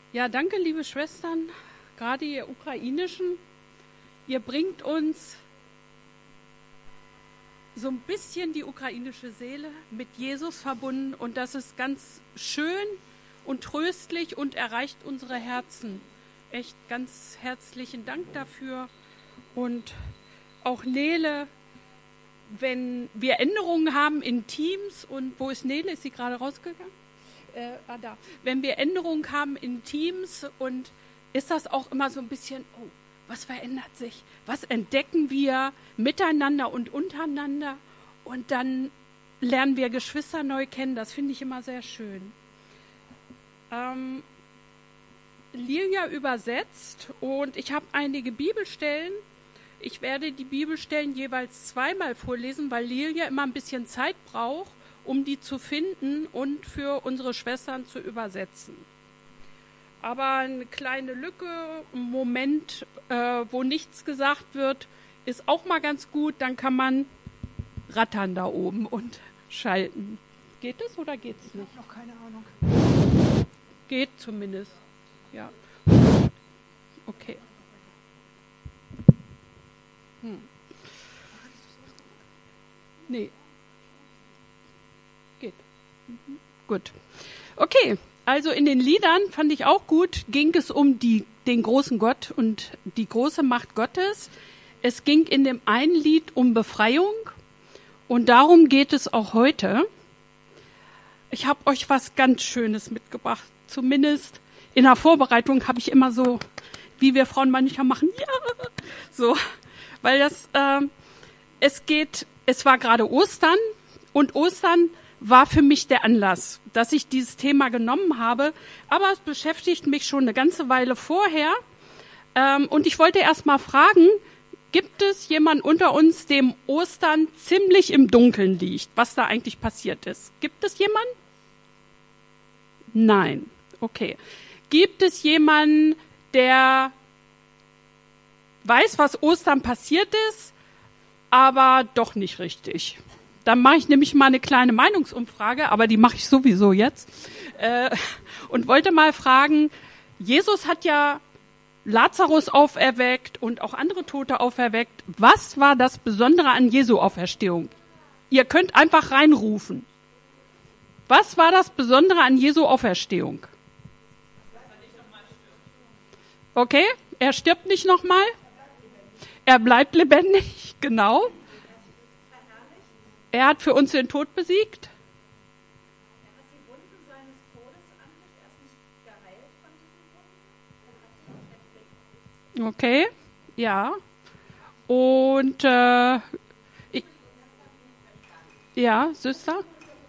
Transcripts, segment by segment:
Ja, danke, liebe Schwestern, gerade ihr Ukrainischen. Ihr bringt uns so ein bisschen die ukrainische Seele mit Jesus verbunden und das ist ganz schön und tröstlich und erreicht unsere Herzen. Echt ganz herzlichen Dank dafür. Und auch Nele, wenn wir Änderungen haben in Teams und wo ist Nele? Ist sie gerade rausgegangen? Da. Wenn wir Änderungen haben in Teams und ist das auch immer so ein bisschen, oh, was verändert sich? Was entdecken wir miteinander und untereinander? Und dann lernen wir Geschwister neu kennen. Das finde ich immer sehr schön. Lilia übersetzt und ich habe einige Bibelstellen. Ich werde die Bibelstellen jeweils zweimal vorlesen, weil Lilia immer ein bisschen Zeit braucht, um die zu finden und für unsere Schwestern zu übersetzen. Aber eine kleine Lücke, ein Moment, wo nichts gesagt wird, ist auch mal ganz gut. Dann kann man rattern da oben und schalten. Geht es oder geht es nicht? Ich habe noch keine Ahnung. Geht zumindest. Ja. Okay. Nee. Geht. Gut. Okay. Also in den Liedern fand ich auch gut, ging es um den großen Gott und die große Macht Gottes. Es ging in dem einen Lied um Befreiung und darum geht es auch heute. Ich habe euch was ganz Schönes mitgebracht. Zumindest in der Vorbereitung habe ich immer so, wie wir Frauen manchmal machen, ja, so, weil es war gerade Ostern und Ostern war für mich der Anlass, dass ich dieses Thema genommen habe. Aber es beschäftigt mich schon eine ganze Weile vorher. Und ich wollte erst mal fragen, gibt es jemanden unter uns, dem Ostern ziemlich im Dunkeln liegt, was da eigentlich passiert ist? Gibt es jemanden? Nein. Okay. Gibt es jemanden, der weiß, was Ostern passiert ist, aber doch nicht richtig? Dann mache ich nämlich mal eine kleine Meinungsumfrage, aber die mache ich sowieso jetzt. Und wollte mal fragen, Jesus hat ja Lazarus auferweckt und auch andere Tote auferweckt. Was war das Besondere an Jesu Auferstehung? Ihr könnt einfach reinrufen. Was war das Besondere an Jesu Auferstehung? Okay, er stirbt nicht nochmal. Er bleibt lebendig, genau. Er hat für uns den Tod besiegt. Er hat die Wunden seines Todes an sich erst nicht geheilt von diesen Wunden. Okay, ja. Und ja, Süster?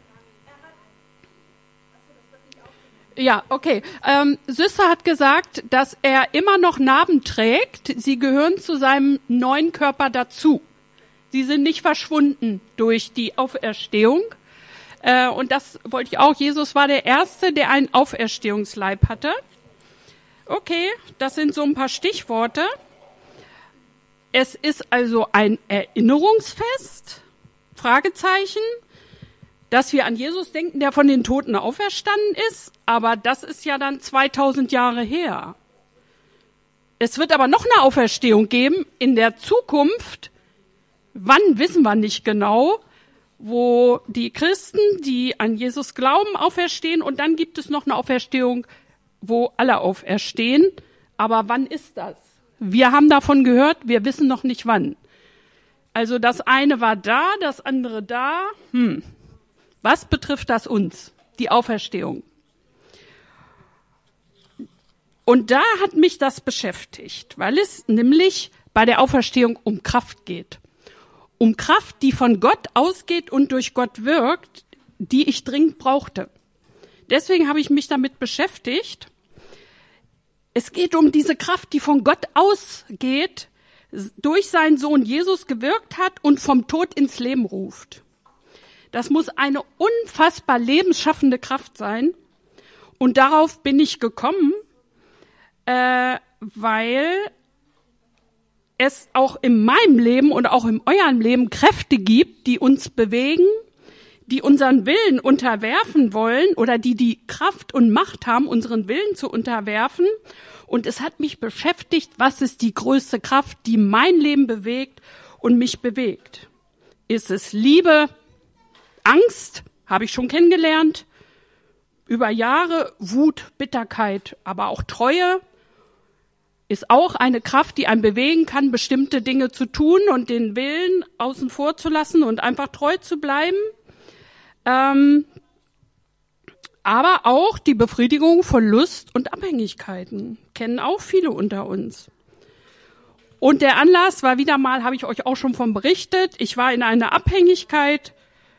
Ja, okay. Süster hat gesagt, dass er immer noch Narben trägt. Sie gehören zu seinem neuen Körper dazu. Sie sind nicht verschwunden durch die Auferstehung. Und das wollte ich auch. Jesus war der Erste, der einen Auferstehungsleib hatte. Okay, das sind so ein paar Stichworte. Es ist also ein Erinnerungsfest, Fragezeichen, dass wir an Jesus denken, der von den Toten auferstanden ist. Aber das ist ja dann 2000 Jahre her. Es wird aber noch eine Auferstehung geben in der Zukunft. Wann, wissen wir nicht genau, wo die Christen, die an Jesus glauben, auferstehen. Und dann gibt es noch eine Auferstehung, wo alle auferstehen. Aber wann ist das? Wir haben davon gehört, wir wissen noch nicht wann. Also das eine war da, das andere da. Was betrifft das uns? Die Auferstehung. Und da hat mich das beschäftigt, weil es nämlich bei der Auferstehung um Kraft geht. Um Kraft, die von Gott ausgeht und durch Gott wirkt, die ich dringend brauchte. Deswegen habe ich mich damit beschäftigt. Es geht um diese Kraft, die von Gott ausgeht, durch seinen Sohn Jesus gewirkt hat und vom Tod ins Leben ruft. Das muss eine unfassbar lebensschaffende Kraft sein. Und darauf bin ich gekommen, weil es auch in meinem Leben und auch in eurem Leben Kräfte gibt, die uns bewegen, die unseren Willen unterwerfen wollen oder die Kraft und Macht haben, unseren Willen zu unterwerfen. Und es hat mich beschäftigt, was ist die größte Kraft, die mein Leben bewegt und mich bewegt? Ist es Liebe, Angst, habe ich schon kennengelernt, über Jahre, Wut, Bitterkeit, aber auch Treue ist auch eine Kraft, die einen bewegen kann, bestimmte Dinge zu tun und den Willen außen vor zu lassen und einfach treu zu bleiben. Aber auch die Befriedigung von Lust und Abhängigkeiten kennen auch viele unter uns. Und der Anlass war wieder mal, habe ich euch auch schon von berichtet, ich war in eine Abhängigkeit,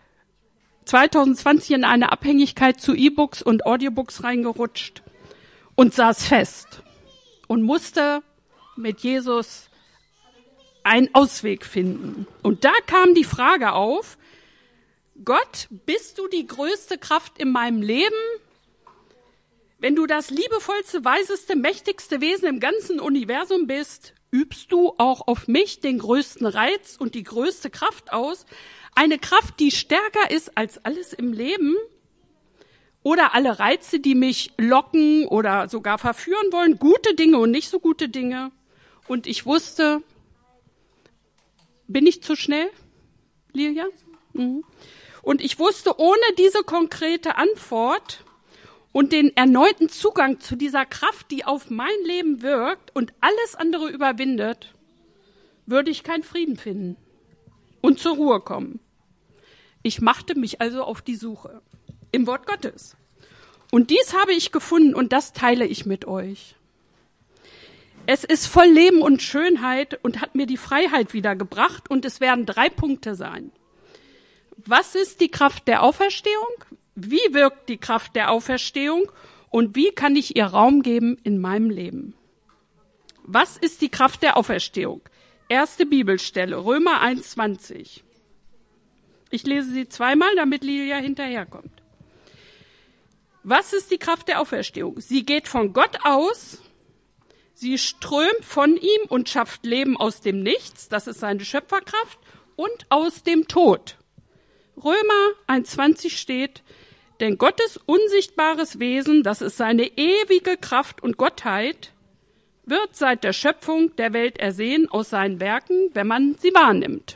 2020 in eine Abhängigkeit zu E-Books und Audiobooks reingerutscht und saß fest und musste mit Jesus einen Ausweg finden. Und da kam die Frage auf, Gott, bist du die größte Kraft in meinem Leben? Wenn du das liebevollste, weiseste, mächtigste Wesen im ganzen Universum bist, übst du auch auf mich den größten Reiz und die größte Kraft aus? Eine Kraft, die stärker ist als alles im Leben? Oder alle Reize, die mich locken oder sogar verführen wollen, gute Dinge und nicht so gute Dinge? Und ich wusste, bin ich zu schnell, Lilia? Mhm. Und ich wusste, ohne diese konkrete Antwort und den erneuten Zugang zu dieser Kraft, die auf mein Leben wirkt und alles andere überwindet, würde ich keinen Frieden finden und zur Ruhe kommen. Ich machte mich also auf die Suche im Wort Gottes. Und dies habe ich gefunden und das teile ich mit euch. Es ist voll Leben und Schönheit und hat mir die Freiheit wiedergebracht und es werden 3 Punkte sein. Was ist die Kraft der Auferstehung? Wie wirkt die Kraft der Auferstehung? Und wie kann ich ihr Raum geben in meinem Leben? Was ist die Kraft der Auferstehung? Erste Bibelstelle, Römer 1,20. Ich lese sie zweimal, damit Lilia hinterherkommt. Was ist die Kraft der Auferstehung? Sie geht von Gott aus, sie strömt von ihm und schafft Leben aus dem Nichts, das ist seine Schöpferkraft, und aus dem Tod. Römer 1,20 steht, denn Gottes unsichtbares Wesen, das ist seine ewige Kraft und Gottheit, wird seit der Schöpfung der Welt ersehen aus seinen Werken, wenn man sie wahrnimmt.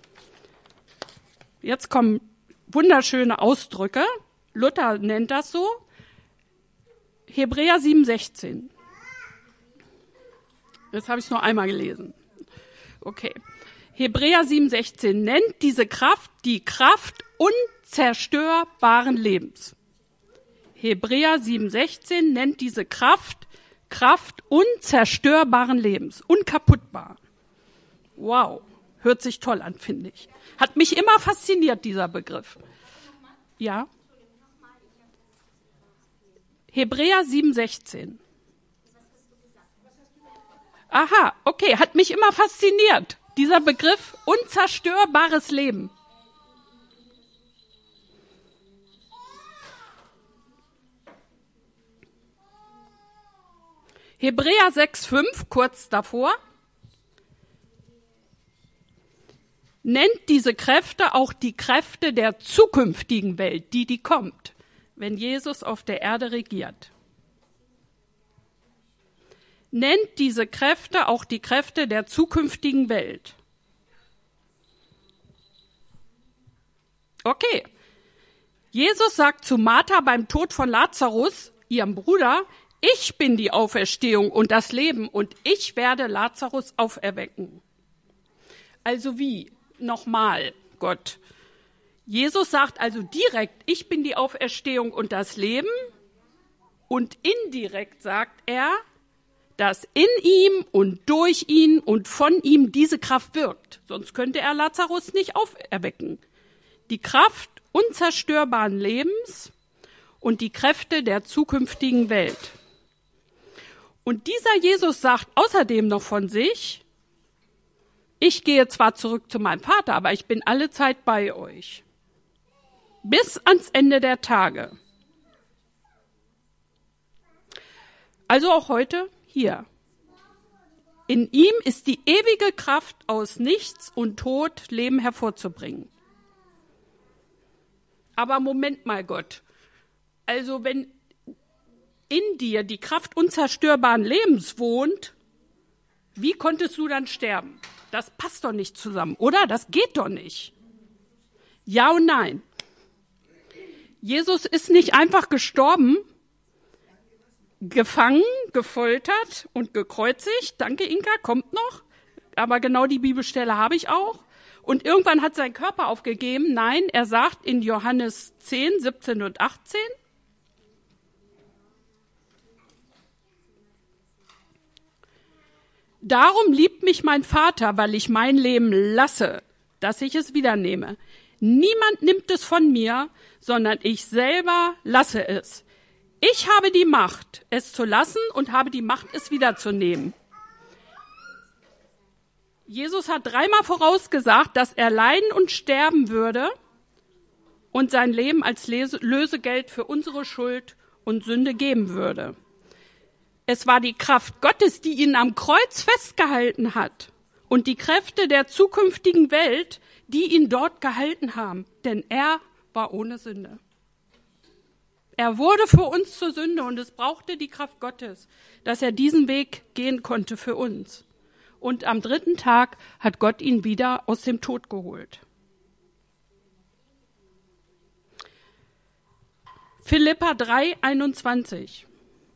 Jetzt kommen wunderschöne Ausdrücke. Luther nennt das so. Hebräer 7,16. Jetzt habe ich es nur einmal gelesen. Okay. Hebräer 7,16 nennt diese Kraft die Kraft unzerstörbaren Lebens. Hebräer 7,16 nennt diese Kraft unzerstörbaren Lebens, unkaputtbar. Wow, hört sich toll an, finde ich. Hat mich immer fasziniert, dieser Begriff. Ja? Hebräer 7,16. Aha, okay, hat mich immer fasziniert. Dieser Begriff unzerstörbares Leben. Hebräer 6,5, kurz davor, nennt diese Kräfte auch die Kräfte der zukünftigen Welt, die kommt, wenn Jesus auf der Erde regiert. Nennt diese Kräfte auch die Kräfte der zukünftigen Welt. Okay. Jesus sagt zu Martha beim Tod von Lazarus, ihrem Bruder, ich bin die Auferstehung und das Leben und ich werde Lazarus auferwecken. Also wie? Nochmal, Gott. Jesus sagt also direkt, ich bin die Auferstehung und das Leben und indirekt sagt er, dass in ihm und durch ihn und von ihm diese Kraft wirkt. Sonst könnte er Lazarus nicht auferwecken. Die Kraft unzerstörbaren Lebens und die Kräfte der zukünftigen Welt. Und dieser Jesus sagt außerdem noch von sich, ich gehe zwar zurück zu meinem Vater, aber ich bin alle Zeit bei euch. Bis ans Ende der Tage. Also auch heute hier. In ihm ist die ewige Kraft, aus Nichts und Tod Leben hervorzubringen. Aber Moment mal, Gott. Also wenn in dir die Kraft unzerstörbaren Lebens wohnt, wie konntest du dann sterben? Das passt doch nicht zusammen, oder? Das geht doch nicht. Ja und nein. Jesus ist nicht einfach gestorben, gefangen, gefoltert und gekreuzigt. Danke, Inka, kommt noch. Aber genau die Bibelstelle habe ich auch. Und irgendwann hat sein Körper aufgegeben. Nein, er sagt in Johannes 10, 17 und 18, darum liebt mich mein Vater, weil ich mein Leben lasse, dass ich es wieder nehme. Niemand nimmt es von mir, sondern ich selber lasse es. Ich habe die Macht, es zu lassen und habe die Macht, es wiederzunehmen. Jesus hat 3-mal vorausgesagt, dass er leiden und sterben würde und sein Leben als Lösegeld für unsere Schuld und Sünde geben würde. Es war die Kraft Gottes, die ihn am Kreuz festgehalten hat und die Kräfte der zukünftigen Welt, die ihn dort gehalten haben, denn er war ohne Sünde. Er wurde für uns zur Sünde und es brauchte die Kraft Gottes, dass er diesen Weg gehen konnte für uns. Und am 3. Tag hat Gott ihn wieder aus dem Tod geholt. Philipper 3, 21.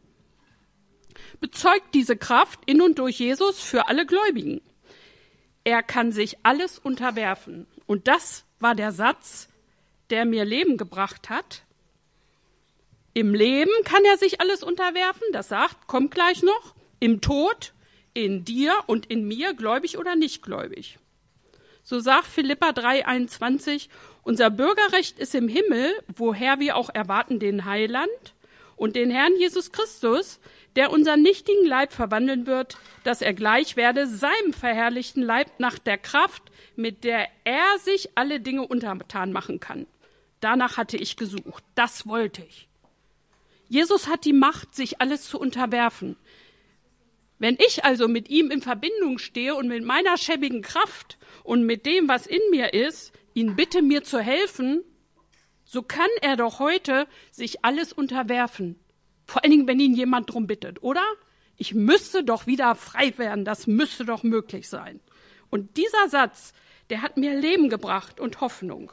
Bezeugt diese Kraft in und durch Jesus für alle Gläubigen. Er kann sich alles unterwerfen. Und das war der Satz, der mir Leben gebracht hat. Im Leben kann er sich alles unterwerfen, das sagt, kommt gleich noch. Im Tod, in dir und in mir, gläubig oder nicht gläubig. So sagt Philipper 3, 21, unser Bürgerrecht ist im Himmel, woher wir auch erwarten den Heiland und den Herrn Jesus Christus, der unseren nichtigen Leib verwandeln wird, dass er gleich werde seinem verherrlichten Leib nach der Kraft, mit der er sich alle Dinge untertan machen kann. Danach hatte ich gesucht. Das wollte ich. Jesus hat die Macht, sich alles zu unterwerfen. Wenn ich also mit ihm in Verbindung stehe und mit meiner schäbigen Kraft und mit dem, was in mir ist, ihn bitte, mir zu helfen, so kann er doch heute sich alles unterwerfen. Vor allen Dingen, wenn ihn jemand drum bittet, oder? Ich müsste doch wieder frei werden, das müsste doch möglich sein. Und dieser Satz, der hat mir Leben gebracht und Hoffnung.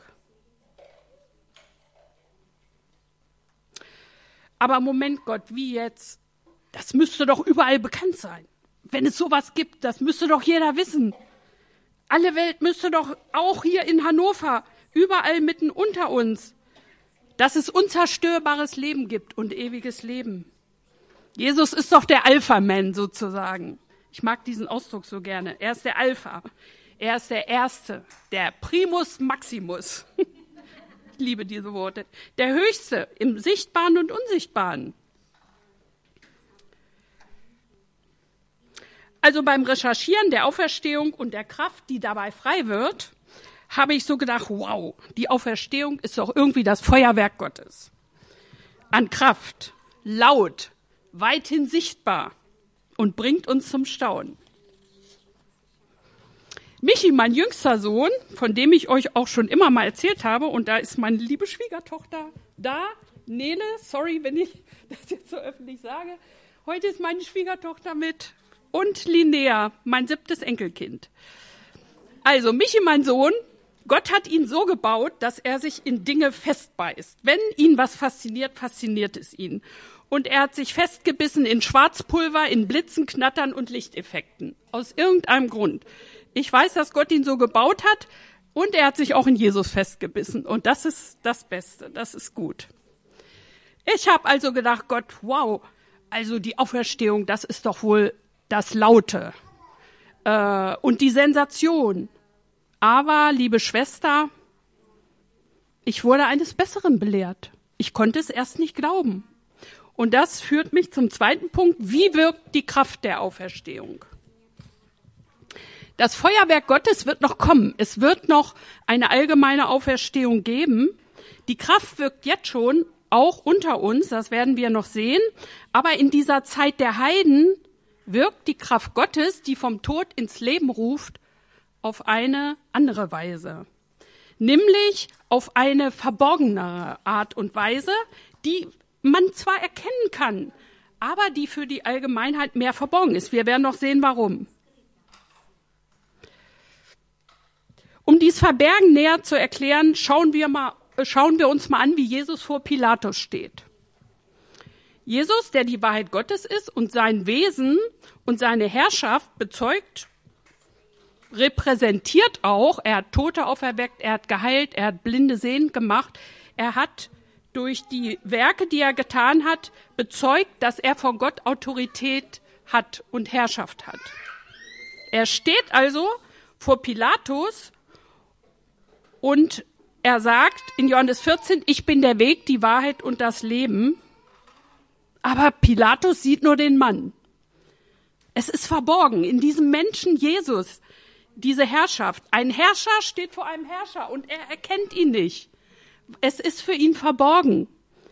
Aber Moment, Gott, wie jetzt? Das müsste doch überall bekannt sein. Wenn es sowas gibt, das müsste doch jeder wissen. Alle Welt müsste doch auch hier in Hannover, überall mitten unter uns, dass es unzerstörbares Leben gibt und ewiges Leben. Jesus ist doch der Alpha-Man sozusagen. Ich mag diesen Ausdruck so gerne. Er ist der Alpha. Er ist der Erste, der Primus Maximus. Ich liebe diese Worte. Der Höchste im Sichtbaren und Unsichtbaren. Also beim Recherchieren der Auferstehung und der Kraft, die dabei frei wird, habe ich so gedacht, wow, die Auferstehung ist doch irgendwie das Feuerwerk Gottes. An Kraft, laut, weithin sichtbar und bringt uns zum Staunen. Michi, mein jüngster Sohn, von dem ich euch auch schon immer mal erzählt habe, und da ist meine liebe Schwiegertochter da, Nele, sorry, wenn ich das jetzt so öffentlich sage. Heute ist meine Schwiegertochter mit und Linnea, mein 7. Enkelkind. Also Michi, mein Sohn, Gott hat ihn so gebaut, dass er sich in Dinge festbeißt. Wenn ihn was fasziniert, fasziniert es ihn. Und er hat sich festgebissen in Schwarzpulver, in Blitzen, Knattern und Lichteffekten. Aus irgendeinem Grund. Ich weiß, dass Gott ihn so gebaut hat und er hat sich auch in Jesus festgebissen. Und das ist das Beste, das ist gut. Ich habe also gedacht, Gott, wow, also die Auferstehung, das ist doch wohl das Laute und die Sensation. Aber, liebe Schwester, ich wurde eines Besseren belehrt. Ich konnte es erst nicht glauben. Und das führt mich zum zweiten Punkt. Wie wirkt die Kraft der Auferstehung? Das Feuerwerk Gottes wird noch kommen. Es wird noch eine allgemeine Auferstehung geben. Die Kraft wirkt jetzt schon auch unter uns, das werden wir noch sehen. Aber in dieser Zeit der Heiden wirkt die Kraft Gottes, die vom Tod ins Leben ruft, auf eine andere Weise. nämlich auf eine verborgenere Art und Weise, die man zwar erkennen kann, aber die für die Allgemeinheit mehr verborgen ist. Wir werden noch sehen, warum. Um dies Verbergen näher zu erklären, schauen wir uns mal an, wie Jesus vor Pilatus steht. Jesus, der die Wahrheit Gottes ist und sein Wesen und seine Herrschaft bezeugt, repräsentiert auch, er hat Tote auferweckt, er hat geheilt, er hat Blinde sehend gemacht, er hat durch die Werke, die er getan hat, bezeugt, dass er von Gott Autorität hat und Herrschaft hat. Er steht also vor Pilatus und er sagt in Johannes 14, ich bin der Weg, die Wahrheit und das Leben. Aber Pilatus sieht nur den Mann. Es ist verborgen in diesem Menschen Jesus, diese Herrschaft. Ein Herrscher steht vor einem Herrscher und er erkennt ihn nicht. Es ist für ihn verborgen.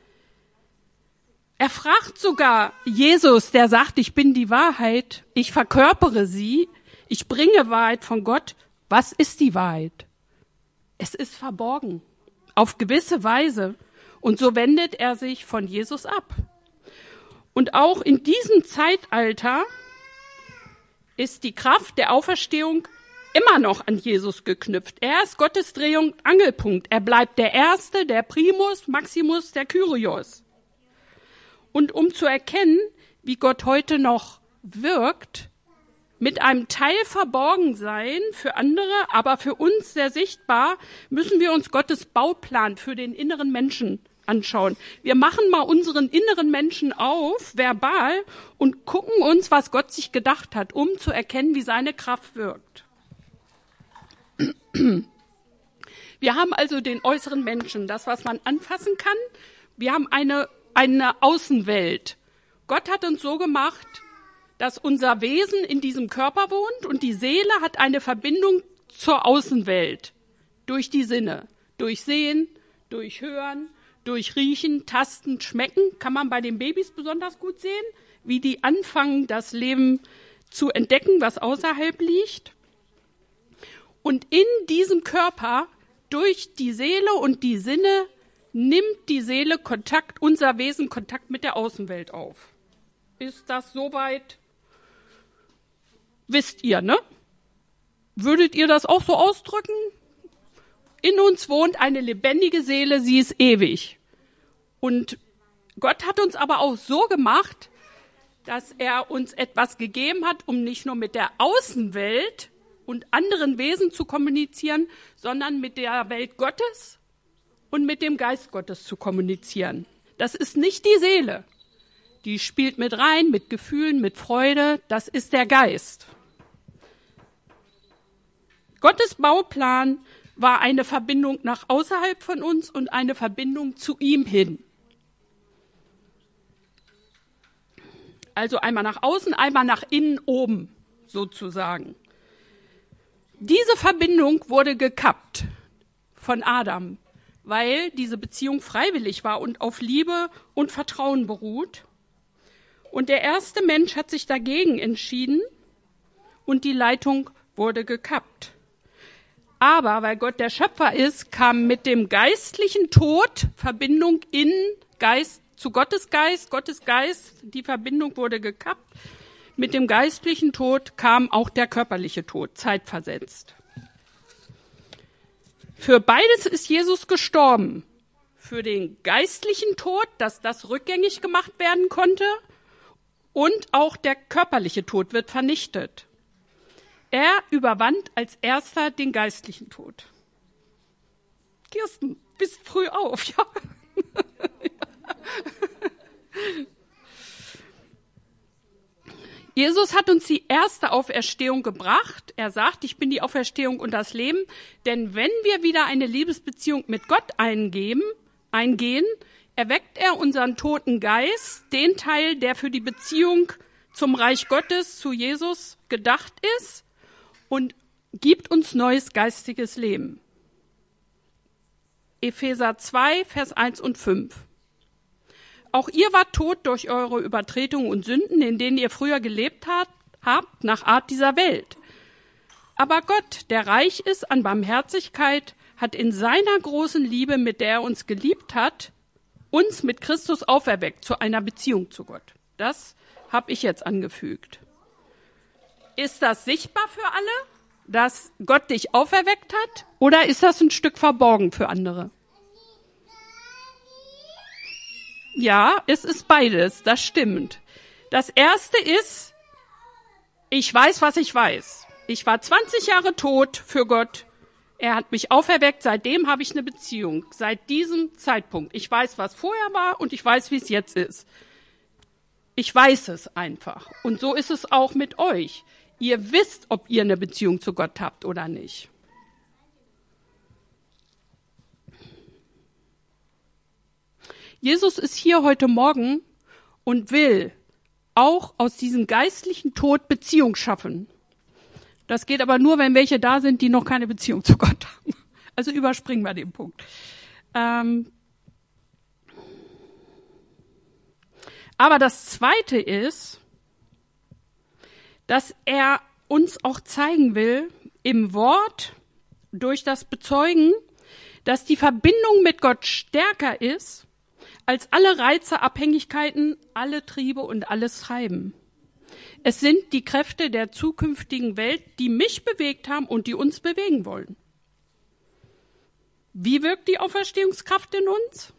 Er fragt sogar Jesus, der sagt, ich bin die Wahrheit, ich verkörpere sie, ich bringe Wahrheit von Gott. Was ist die Wahrheit? Es ist verborgen, auf gewisse Weise. Und so wendet er sich von Jesus ab. Und auch in diesem Zeitalter ist die Kraft der Auferstehung immer noch an Jesus geknüpft. Er ist Gottes Dreh- und Angelpunkt. Er bleibt der Erste, der Primus, Maximus, der Kyrios. Und um zu erkennen, wie Gott heute noch wirkt, mit einem Teil verborgen sein für andere, aber für uns sehr sichtbar, müssen wir uns Gottes Bauplan für den inneren Menschen anschauen. Wir machen mal unseren inneren Menschen auf, verbal, und gucken uns, was Gott sich gedacht hat, um zu erkennen, wie seine Kraft wirkt. Wir haben also den äußeren Menschen, das, was man anfassen kann. Wir haben eine Außenwelt. Gott hat uns so gemacht, dass unser Wesen in diesem Körper wohnt und die Seele hat eine Verbindung zur Außenwelt. Durch die Sinne. Durch Sehen, durch Hören, durch Riechen, Tasten, Schmecken. Kann man bei den Babys besonders gut sehen, wie die anfangen, das Leben zu entdecken, was außerhalb liegt. Und in diesem Körper, durch die Seele und die Sinne, nimmt die Seele unser Wesen Kontakt mit der Außenwelt auf. Ist das soweit? Wisst ihr, ne? Würdet ihr das auch so ausdrücken? In uns wohnt eine lebendige Seele, sie ist ewig. Und Gott hat uns aber auch so gemacht, dass er uns etwas gegeben hat, um nicht nur mit der Außenwelt und anderen Wesen zu kommunizieren, sondern mit der Welt Gottes und mit dem Geist Gottes zu kommunizieren. Das ist nicht die Seele. Die spielt mit rein, mit Gefühlen, mit Freude. Das ist der Geist. Gottes Bauplan war eine Verbindung nach außerhalb von uns und eine Verbindung zu ihm hin. Also einmal nach außen, einmal nach innen oben sozusagen. Diese Verbindung wurde gekappt von Adam, weil diese Beziehung freiwillig war und auf Liebe und Vertrauen beruht. Und der erste Mensch hat sich dagegen entschieden und die Leitung wurde gekappt. Aber weil Gott der Schöpfer ist, kam mit dem geistlichen Tod Verbindung zu Gottes Geist, die Verbindung wurde gekappt. Mit dem geistlichen Tod kam auch der körperliche Tod, zeitversetzt. Für beides ist Jesus gestorben. Für den geistlichen Tod, dass das rückgängig gemacht werden konnte, und auch der körperliche Tod wird vernichtet. Er überwand als erster den geistlichen Tod. Kirsten, bist früh auf, ja? Jesus hat uns die erste Auferstehung gebracht. Er sagt, ich bin die Auferstehung und das Leben. Denn wenn wir wieder eine Liebesbeziehung mit Gott eingehen, erweckt er unseren toten Geist, den Teil, der für die Beziehung zum Reich Gottes, zu Jesus gedacht ist, und gibt uns neues geistiges Leben. Epheser 2, Vers 1 und 5. Auch ihr wart tot durch eure Übertretungen und Sünden, in denen ihr früher gelebt habt, nach Art dieser Welt. Aber Gott, der reich ist an Barmherzigkeit, hat in seiner großen Liebe, mit der er uns geliebt hat, uns mit Christus auferweckt zu einer Beziehung zu Gott. Das habe ich jetzt angefügt. Ist das sichtbar für alle, dass Gott dich auferweckt hat? Oder ist das ein Stück verborgen für andere? Ja, es ist beides, das stimmt. Das erste ist, ich weiß, was ich weiß. Ich war 20 Jahre tot für Gott. Er hat mich auferweckt, seitdem habe ich eine Beziehung. Seit diesem Zeitpunkt. Ich weiß, was vorher war und ich weiß, wie es jetzt ist. Ich weiß es einfach. Und so ist es auch mit euch. Ihr wisst, ob ihr eine Beziehung zu Gott habt oder nicht. Jesus ist hier heute Morgen und will auch aus diesem geistlichen Tod Beziehung schaffen. Das geht aber nur, wenn welche da sind, die noch keine Beziehung zu Gott haben. Also überspringen wir den Punkt. Aber das Zweite ist, dass er uns auch zeigen will, im Wort, durch das Bezeugen, dass die Verbindung mit Gott stärker ist als alle Reize, Abhängigkeiten, alle Triebe und alles Treiben. Es sind die Kräfte der zukünftigen Welt, die mich bewegt haben und die uns bewegen wollen. Wie wirkt die Auferstehungskraft in uns?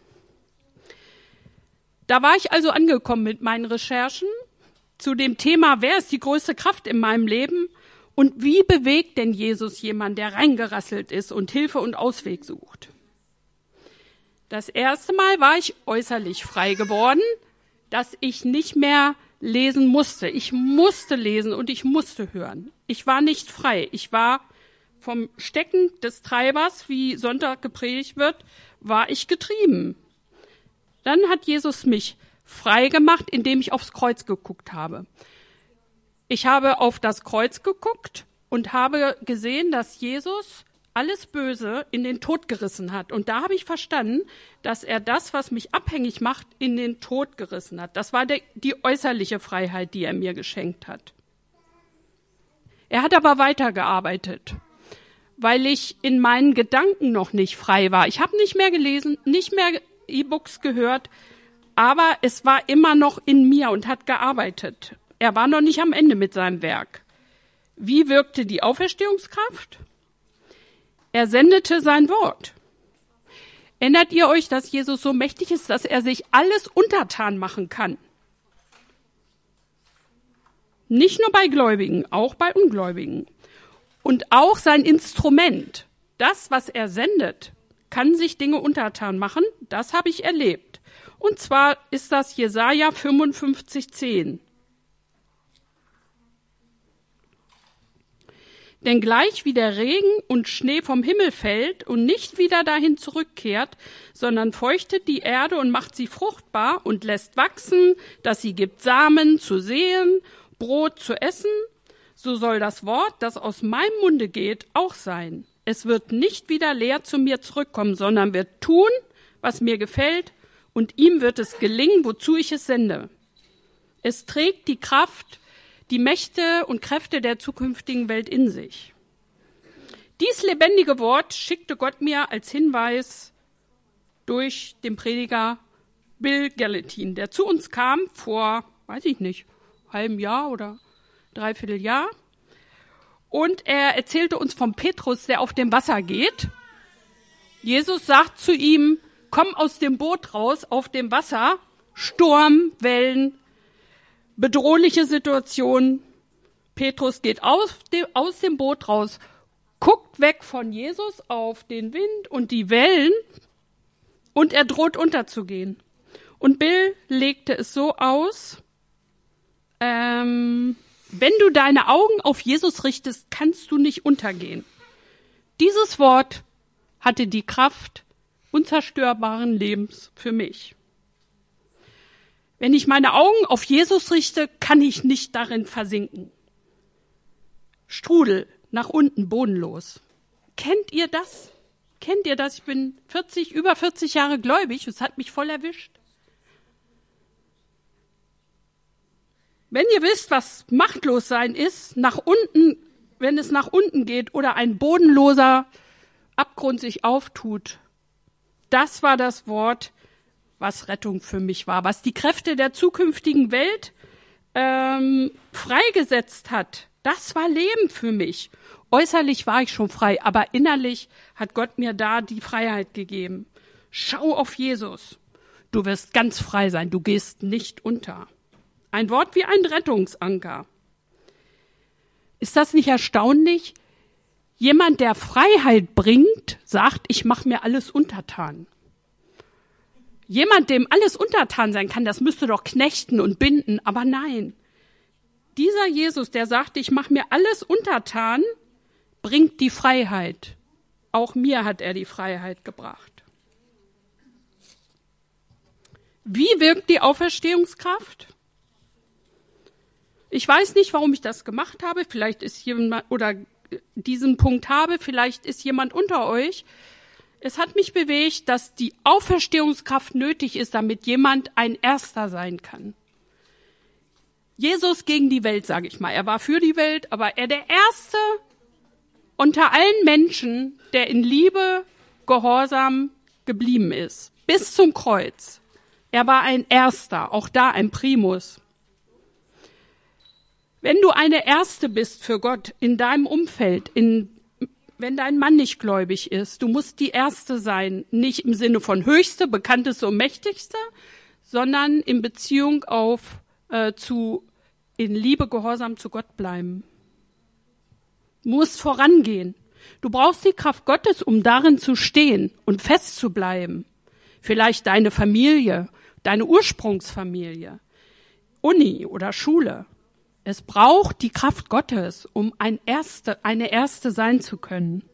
Da war ich also angekommen mit meinen Recherchen zu dem Thema, wer ist die größte Kraft in meinem Leben und wie bewegt denn Jesus jemanden, der reingerasselt ist und Hilfe und Ausweg sucht? Das erste Mal war ich äußerlich frei geworden, dass ich nicht mehr lesen musste. Ich musste lesen und ich musste hören. Ich war nicht frei. Ich war vom Stecken des Treibers, wie Sonntag gepredigt wird, war ich getrieben. Dann hat Jesus mich frei gemacht, indem ich aufs Kreuz geguckt habe. Ich habe auf das Kreuz geguckt und habe gesehen, dass Jesus alles Böse in den Tod gerissen hat. Und da habe ich verstanden, dass er das, was mich abhängig macht, in den Tod gerissen hat. Das war die äußerliche Freiheit, die er mir geschenkt hat. Er hat aber weitergearbeitet, weil ich in meinen Gedanken noch nicht frei war. Ich habe nicht mehr gelesen, nicht mehr E-Books gehört, aber es war immer noch in mir und hat gearbeitet. Er war noch nicht am Ende mit seinem Werk. Wie wirkte die Auferstehungskraft? Er sendete sein Wort. Erinnert ihr euch, dass Jesus so mächtig ist, dass er sich alles untertan machen kann? Nicht nur bei Gläubigen, auch bei Ungläubigen. Und auch sein Instrument, das, was er sendet, kann sich Dinge untertan machen. Das habe ich erlebt. Und zwar ist das Jesaja 55,10. Denn gleich wie der Regen und Schnee vom Himmel fällt und nicht wieder dahin zurückkehrt, sondern feuchtet die Erde und macht sie fruchtbar und lässt wachsen, dass sie gibt Samen zu säen, Brot zu essen, so soll das Wort, das aus meinem Munde geht, auch sein. Es wird nicht wieder leer zu mir zurückkommen, sondern wird tun, was mir gefällt, und ihm wird es gelingen, wozu ich es sende. Es trägt die Kraft, die Mächte und Kräfte der zukünftigen Welt in sich. Dies lebendige Wort schickte Gott mir als Hinweis durch den Prediger Bill Gallatin, der zu uns kam vor, weiß ich nicht, halbem Jahr oder dreiviertel Jahr. Und er erzählte uns vom Petrus, der auf dem Wasser geht. Jesus sagt zu ihm, komm aus dem Boot raus, auf dem Wasser, Sturm, Wellen, bedrohliche Situation. Petrus geht aus dem Boot raus, guckt weg von Jesus auf den Wind und die Wellen und er droht unterzugehen. Und Bill legte es so aus, wenn du deine Augen auf Jesus richtest, kannst du nicht untergehen. Dieses Wort hatte die Kraft unzerstörbaren Lebens für mich. Wenn ich meine Augen auf Jesus richte, kann ich nicht darin versinken. Strudel, nach unten, bodenlos. Kennt ihr das? Kennt ihr das? Ich bin über 40 Jahre gläubig, es hat mich voll erwischt. Wenn ihr wisst, was machtlos sein ist, nach unten, wenn es nach unten geht oder ein bodenloser Abgrund sich auftut, das war das Wort, was Rettung für mich war, was die Kräfte der zukünftigen Welt freigesetzt hat. Das war Leben für mich. Äußerlich war ich schon frei, aber innerlich hat Gott mir da die Freiheit gegeben. Schau auf Jesus. Du wirst ganz frei sein, du gehst nicht unter. Ein Wort wie ein Rettungsanker. Ist das nicht erstaunlich? Jemand, der Freiheit bringt, sagt, ich mache mir alles untertan. Jemand, dem alles untertan sein kann, das müsste doch knechten und binden, aber nein. Dieser Jesus, der sagt, ich mache mir alles untertan, bringt die Freiheit. Auch mir hat er die Freiheit gebracht. Wie wirkt die Auferstehungskraft? Ich weiß nicht, warum ich das gemacht habe. Vielleicht ist jemand oder diesen Punkt habe, vielleicht ist jemand unter euch. Es hat mich bewegt, dass die Auferstehungskraft nötig ist, damit jemand ein Erster sein kann. Jesus gegen die Welt, sage ich mal. Er war für die Welt, aber er der Erste unter allen Menschen, der in Liebe, Gehorsam geblieben ist. Bis zum Kreuz. Er war ein Erster, auch da ein Primus. Wenn du eine Erste bist für Gott in deinem Umfeld, wenn dein Mann nicht gläubig ist, du musst die Erste sein, nicht im Sinne von Höchste, Bekannteste und Mächtigste, sondern in Beziehung in Liebe, Gehorsam zu Gott bleiben. Du musst vorangehen. Du brauchst die Kraft Gottes, um darin zu stehen und fest zu bleiben. Vielleicht deine Familie, deine Ursprungsfamilie, Uni oder Schule. Es braucht die Kraft Gottes, um eine Erste sein zu können.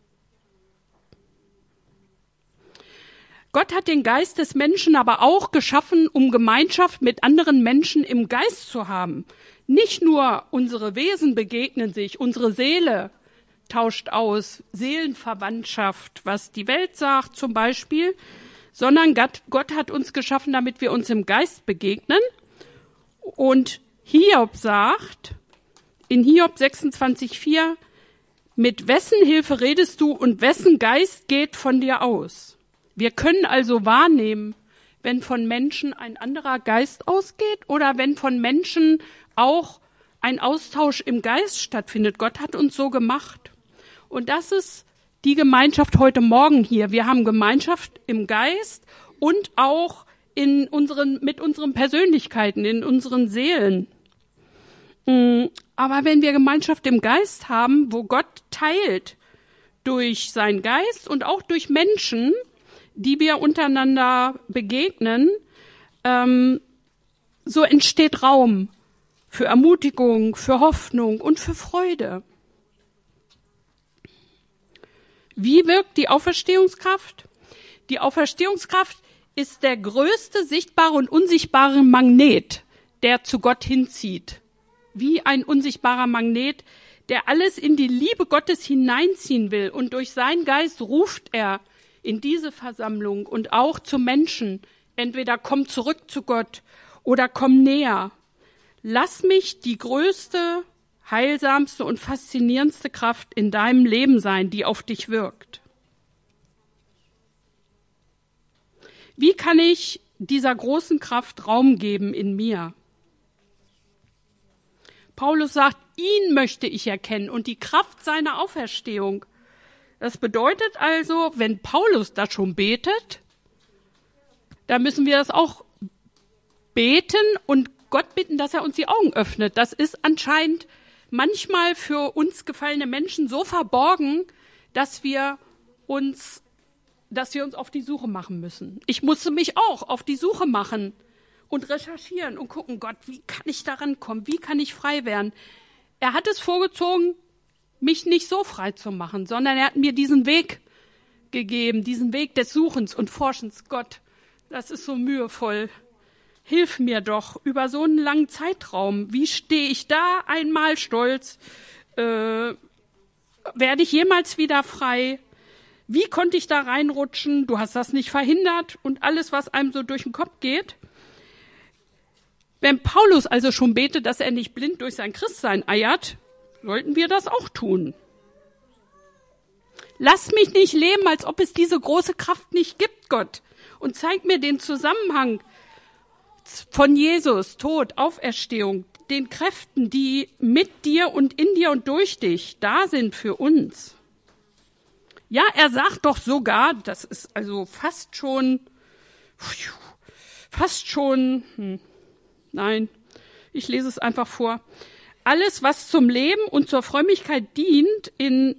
Gott hat den Geist des Menschen aber auch geschaffen, um Gemeinschaft mit anderen Menschen im Geist zu haben. Nicht nur unsere Wesen begegnen sich, unsere Seele tauscht aus, Seelenverwandtschaft, was die Welt sagt zum Beispiel, sondern Gott hat uns geschaffen, damit wir uns im Geist begegnen. Und Hiob sagt, in Hiob 26,4, mit wessen Hilfe redest du und wessen Geist geht von dir aus? Wir können also wahrnehmen, wenn von Menschen ein anderer Geist ausgeht oder wenn von Menschen auch ein Austausch im Geist stattfindet. Gott hat uns so gemacht. Und das ist die Gemeinschaft heute Morgen hier. Wir haben Gemeinschaft im Geist und auch mit unseren Persönlichkeiten, in unseren Seelen. Aber wenn wir Gemeinschaft im Geist haben, wo Gott teilt durch seinen Geist und auch durch Menschen, die wir untereinander begegnen, so entsteht Raum für Ermutigung, für Hoffnung und für Freude. Wie wirkt die Auferstehungskraft? Die Auferstehungskraft ist der größte sichtbare und unsichtbare Magnet, der zu Gott hinzieht. Wie ein unsichtbarer Magnet, der alles in die Liebe Gottes hineinziehen will. Und durch seinen Geist ruft er in diese Versammlung und auch zu Menschen. Entweder komm zurück zu Gott oder komm näher. Lass mich die größte, heilsamste und faszinierendste Kraft in deinem Leben sein, die auf dich wirkt. Wie kann ich dieser großen Kraft Raum geben in mir? Paulus sagt, ihn möchte ich erkennen und die Kraft seiner Auferstehung. Das bedeutet also, wenn Paulus das schon betet, dann müssen wir das auch beten und Gott bitten, dass er uns die Augen öffnet. Das ist anscheinend manchmal für uns gefallene Menschen so verborgen, dass wir uns auf die Suche machen müssen. Ich musste mich auch auf die Suche machen und recherchieren und gucken, Gott, wie kann ich da rankommen? Wie kann ich frei werden? Er hat es vorgezogen, mich nicht so frei zu machen, sondern er hat mir diesen Weg gegeben, diesen Weg des Suchens und Forschens. Gott, das ist so mühevoll. Hilf mir doch über so einen langen Zeitraum. Wie stehe ich da einmal stolz? Werde ich jemals wieder frei? Wie konnte ich da reinrutschen? Du hast das nicht verhindert und alles, was einem so durch den Kopf geht. Wenn Paulus also schon betet, dass er nicht blind durch sein Christsein eiert, sollten wir das auch tun. Lass mich nicht leben, als ob es diese große Kraft nicht gibt, Gott. Und zeig mir den Zusammenhang von Jesus, Tod, Auferstehung, den Kräften, die mit dir und in dir und durch dich da sind für uns. Ja, er sagt doch sogar, das ist also fast schon, nein, ich lese es einfach vor. Alles, was zum Leben und zur Frömmigkeit dient, in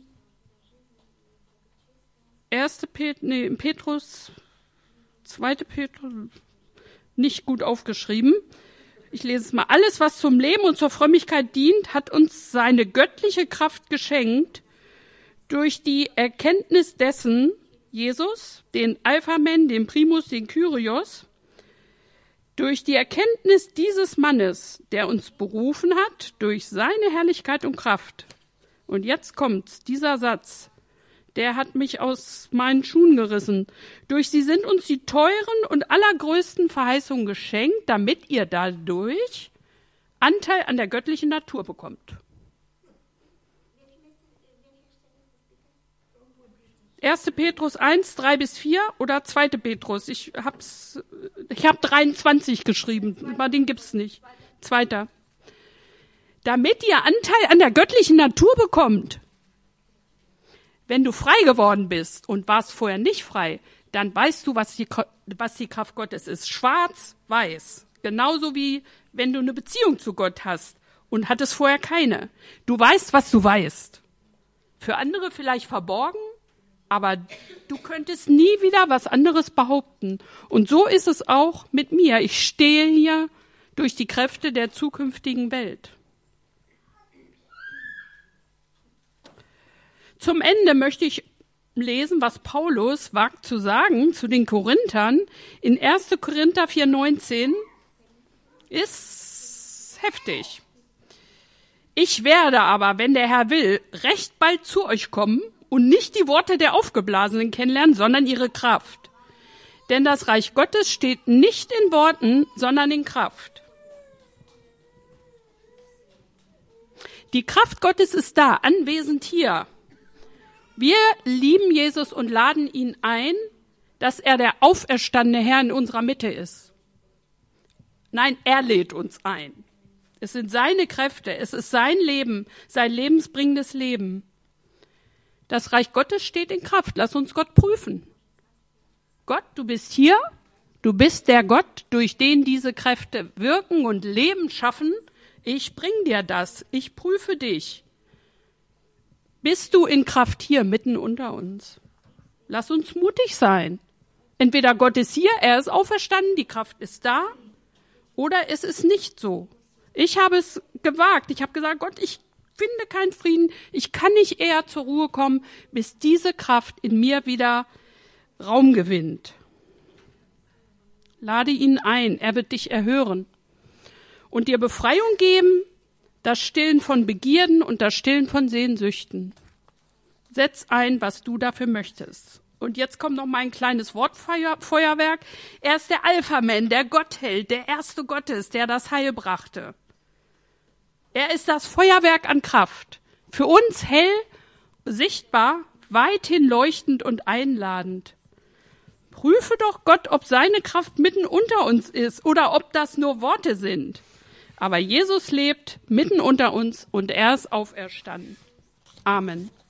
Petrus, 2. Petrus, nicht gut aufgeschrieben. Ich lese es mal. Alles, was zum Leben und zur Frömmigkeit dient, hat uns seine göttliche Kraft geschenkt, durch die Erkenntnis dessen, Jesus, den Alphamen, den Primus, den Kyrios, durch die Erkenntnis dieses Mannes, der uns berufen hat, durch seine Herrlichkeit und Kraft. Und jetzt kommt's, dieser Satz, der hat mich aus meinen Schuhen gerissen. Durch sie sind uns die teuren und allergrößten Verheißungen geschenkt, damit ihr dadurch Anteil an der göttlichen Natur bekommt. 1. Petrus 1, 3-4 oder 2. Petrus? Ich hab 23 geschrieben, aber den gibt's nicht. 2. Damit ihr Anteil an der göttlichen Natur bekommt. Wenn du frei geworden bist und warst vorher nicht frei, dann weißt du, was die Kraft Gottes ist. Schwarz, weiß. Genauso wie wenn du eine Beziehung zu Gott hast und hattest vorher keine. Du weißt, was du weißt. Für andere vielleicht verborgen, aber du könntest nie wieder was anderes behaupten. Und so ist es auch mit mir. Ich stehe hier durch die Kräfte der zukünftigen Welt. Zum Ende möchte ich lesen, was Paulus wagt zu sagen zu den Korinthern. In 1. Korinther 4,19 ist heftig. Ich werde aber, wenn der Herr will, recht bald zu euch kommen und nicht die Worte der Aufgeblasenen kennenlernen, sondern ihre Kraft. Denn das Reich Gottes steht nicht in Worten, sondern in Kraft. Die Kraft Gottes ist da, anwesend hier. Wir lieben Jesus und laden ihn ein, dass er der auferstandene Herr in unserer Mitte ist. Nein, er lädt uns ein. Es sind seine Kräfte, es ist sein Leben, sein lebensbringendes Leben. Das Reich Gottes steht in Kraft. Lass uns Gott prüfen. Gott, du bist hier. Du bist der Gott, durch den diese Kräfte wirken und Leben schaffen. Ich bring dir das. Ich prüfe dich. Bist du in Kraft hier, mitten unter uns? Lass uns mutig sein. Entweder Gott ist hier, er ist auferstanden, die Kraft ist da, oder es ist nicht so. Ich habe es gewagt. Ich habe gesagt, Gott, ich finde keinen Frieden. Ich kann nicht eher zur Ruhe kommen, bis diese Kraft in mir wieder Raum gewinnt. Lade ihn ein, er wird dich erhören und dir Befreiung geben, das Stillen von Begierden und das Stillen von Sehnsüchten. Setz ein, was du dafür möchtest. Und jetzt kommt noch mal ein kleines Wortfeuerwerk. Er ist der Alphaman, der Gottheld, der Erste Gottes, der das Heil brachte. Er ist das Feuerwerk an Kraft. Für uns hell, sichtbar, weithin leuchtend und einladend. Prüfe doch Gott, ob seine Kraft mitten unter uns ist oder ob das nur Worte sind. Aber Jesus lebt mitten unter uns und er ist auferstanden. Amen.